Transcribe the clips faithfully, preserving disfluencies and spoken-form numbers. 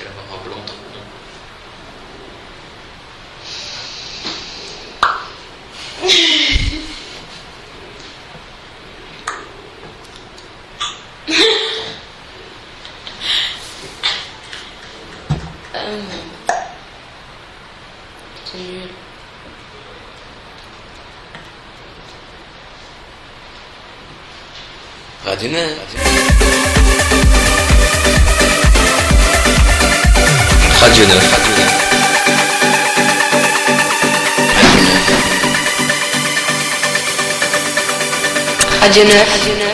qu'elle avoir un blanc trop long. euh... C'est nul. Radio neuf. Radio neuf. Radio neuf.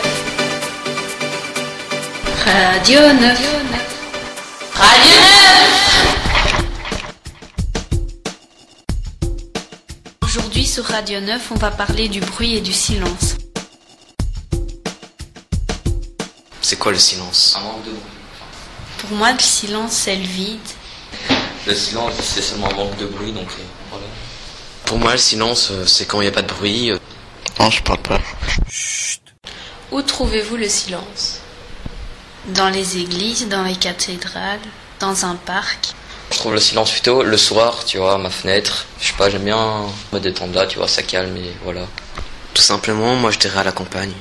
Radio neuf. Radio neuf. Radio neuf. Aujourd'hui sur Radio neuf, on va parler du bruit et du silence. C'est quoi le silence? Un manque de bruit. Pour moi, le silence, c'est le vide. Le silence, c'est seulement un manque de bruit, donc euh, voilà. Pour moi, le silence, euh, c'est quand il n'y a pas de bruit. Euh... Non, je parle pas. Chut. Où trouvez-vous le silence? Dans les églises, dans les cathédrales, dans un parc? Je trouve le silence plutôt le soir, tu vois, à ma fenêtre. Je sais pas, j'aime bien me détendre là, tu vois, ça calme et voilà. Tout simplement, moi je dirais à la campagne.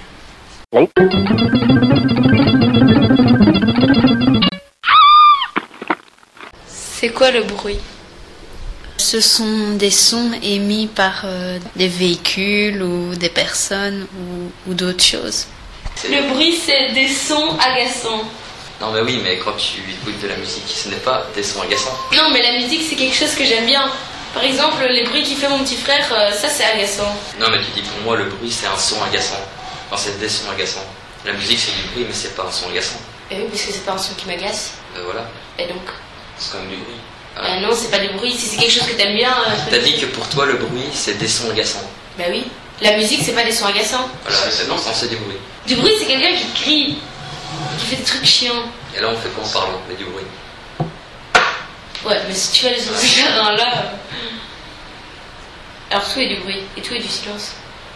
C'est quoi le bruit? Ce sont des sons émis par euh, des véhicules ou des personnes ou, ou d'autres choses. Le bruit, c'est des sons agaçants. Non mais oui, mais quand tu écoutes de la musique, ce n'est pas des sons agaçants. Non, mais la musique, c'est quelque chose que j'aime bien. Par exemple, les bruits qu'il fait mon petit frère, euh, ça c'est agaçant. Non mais tu dis pour moi, le bruit c'est un son agaçant. Enfin, c'est des sons agaçants. La musique c'est du bruit, mais c'est pas un son agaçant. Et oui, parce que c'est pas un son qui m'agace. Euh, voilà. Et donc C'est quand même du bruit. Ah. Euh, non, c'est pas du bruit. Si c'est quelque chose que t'aimes bien... Euh, T'as dit que pour toi, le bruit, c'est des sons agaçants. Bah oui. La musique, c'est pas des sons agaçants. Voilà, c'est, non, c'est du bruit. Du bruit, c'est quelqu'un qui crie, qui fait des trucs chiants. Et là, on fait quoi en parlant? Mais du bruit. Ouais, mais si tu vas sur ce terrain-là... Euh... Alors tout est du bruit, et tout est du silence.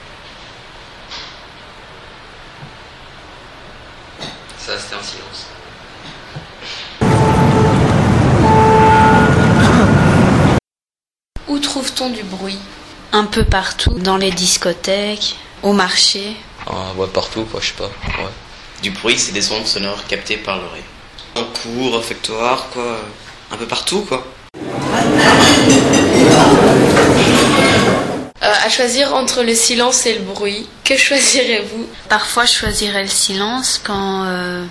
Ça, c'était un silence. Où trouve-t-on du bruit? Un peu partout, dans les discothèques, au marché. Ah ouais, partout quoi, je sais pas. Ouais. Du bruit, c'est des ondes sonores captées par l'oreille. En cours, réfectoire, quoi. Un peu partout, quoi. Euh, à choisir entre le silence et le bruit, que choisirez-vous? Parfois, je choisirais le silence quand... Euh...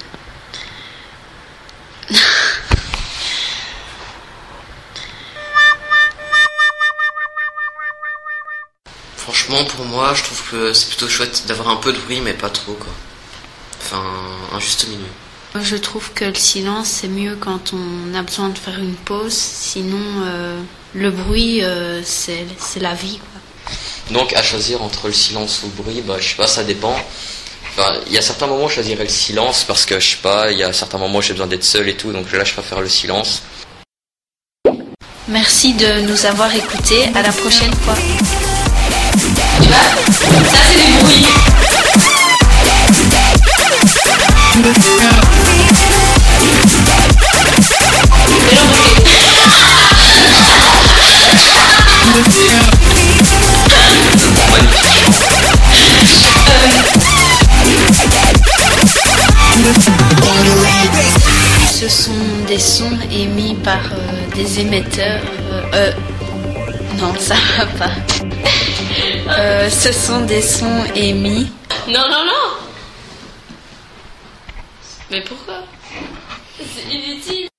Franchement, pour moi, je trouve que c'est plutôt chouette d'avoir un peu de bruit, mais pas trop, quoi. Enfin, un juste milieu. Je trouve que le silence, c'est mieux quand on a besoin de faire une pause. Sinon, euh, le bruit, euh, c'est, c'est la vie, quoi. Donc, à choisir entre le silence ou le bruit, bah, je sais pas, ça dépend. Enfin, il y a certains moments où je choisirais le silence parce que, je sais pas, il y a certains moments où j'ai besoin d'être seul et tout, donc là, je préfère le silence. Merci de nous avoir écoutés. À la prochaine fois. Tu vois, ça c'est du bruit. Ce sont des sons émis par euh, des émetteurs. Euh, euh, non, ça va pas. Euh, ce sont des sons émis. Non, non, non. Mais pourquoi? C'est inutile.